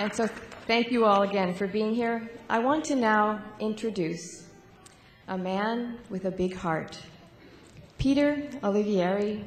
And so thank you all again for being here. I want to now introduce a man with a big heart, Peter Olivieri.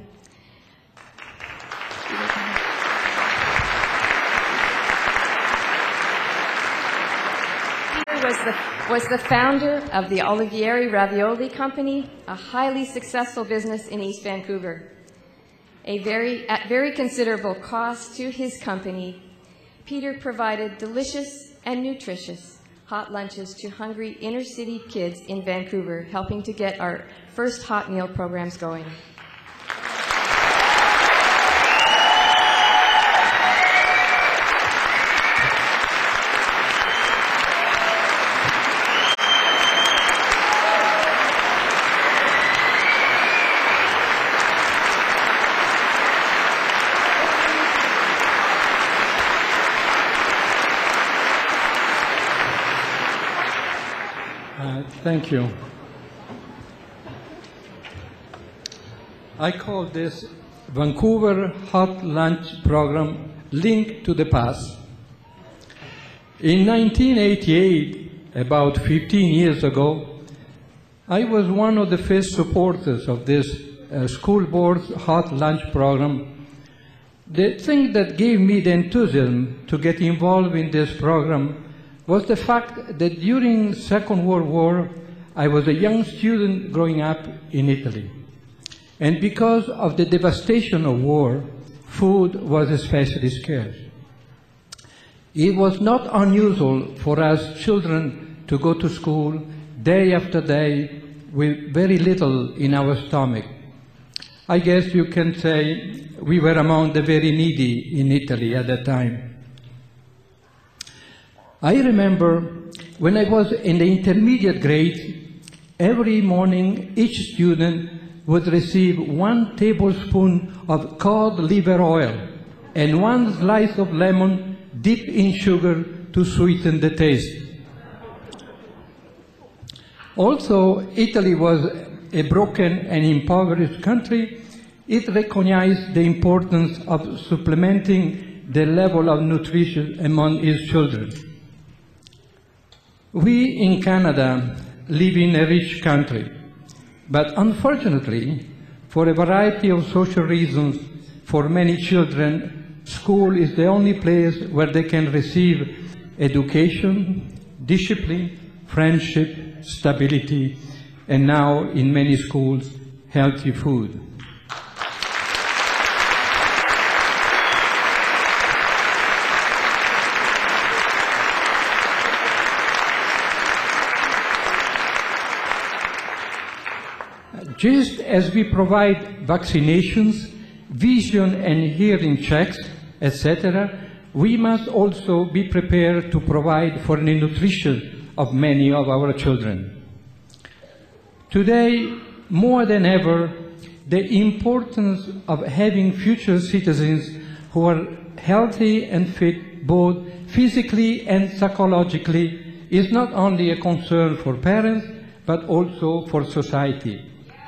Peter was the founder of the Olivieri Ravioli Company, a highly successful business in East Vancouver. At very considerable cost to his company, Peter provided delicious and nutritious hot lunches to hungry inner-city kids in Vancouver, helping to get our first hot meal programs going. Thank you. I call this Vancouver Hot Lunch Program Link to the Past. In 1988, about 15 years ago, I was one of the first supporters of this school board's hot lunch program. The thing that gave me the enthusiasm to get involved in this program was the fact that during the Second World War, I was a young student growing up in Italy. And because of the devastation of war, food was especially scarce. It was not unusual for us children to go to school day after day with very little in our stomach. I guess you can say we were among the very needy in Italy at that time. I remember when I was in the intermediate grade, every morning each student would receive 1 tablespoon of cod liver oil and 1 slice of lemon dipped in sugar to sweeten the taste. Also, Italy was a broken and impoverished country. It recognized the importance of supplementing the level of nutrition among its children. We in Canada live in a rich country, but unfortunately, for a variety of social reasons, for many children, school is the only place where they can receive education, discipline, friendship, stability, and now, in many schools, healthy food. Just as we provide vaccinations, vision and hearing checks, etc., we must also be prepared to provide for the nutrition of many of our children. Today, more than ever, the importance of having future citizens who are healthy and fit both physically and psychologically is not only a concern for parents, but also for society.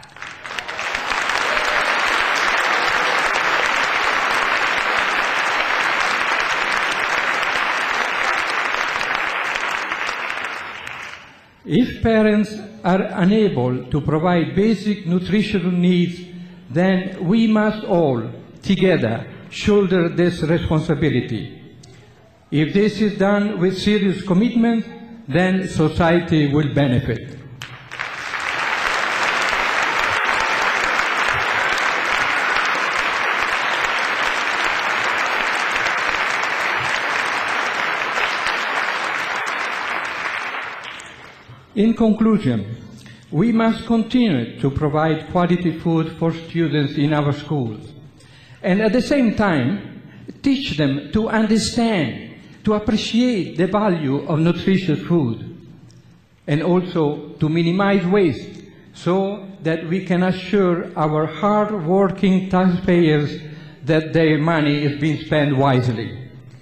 If parents are unable to provide basic nutritional needs, then we must all, together, shoulder this responsibility. If this is done with serious commitment, then society will benefit. In conclusion, we must continue to provide quality food for students in our schools, and at the same time, teach them to understand, to appreciate the value of nutritious food, and also to minimize waste so that we can assure our hard-working taxpayers that their money is being spent wisely.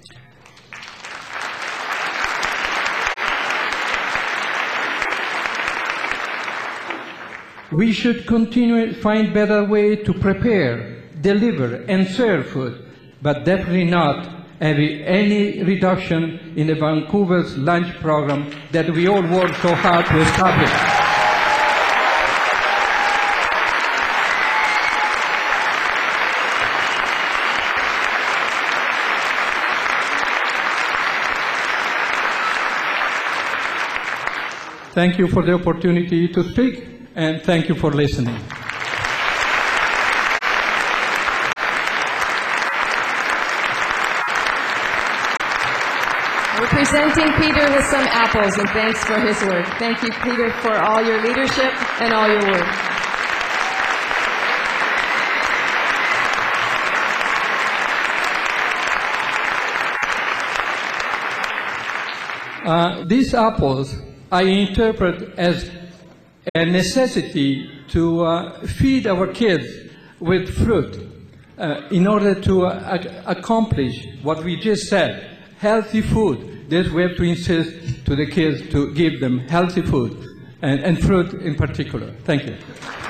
We should continue to find better ways to prepare, deliver, and serve food, but definitely not having any reduction in the Vancouver's lunch program that we all worked so hard to establish. Thank you for the opportunity to speak, and thank you for listening. We're presenting Peter with some apples, and thanks for his work. Thank you, Peter, for all your leadership and all your work. These apples I interpret as a necessity to feed our kids with fruit in order to accomplish what we just said, healthy food. This we have to insist to the kids to give them healthy food and fruit in particular. Thank you.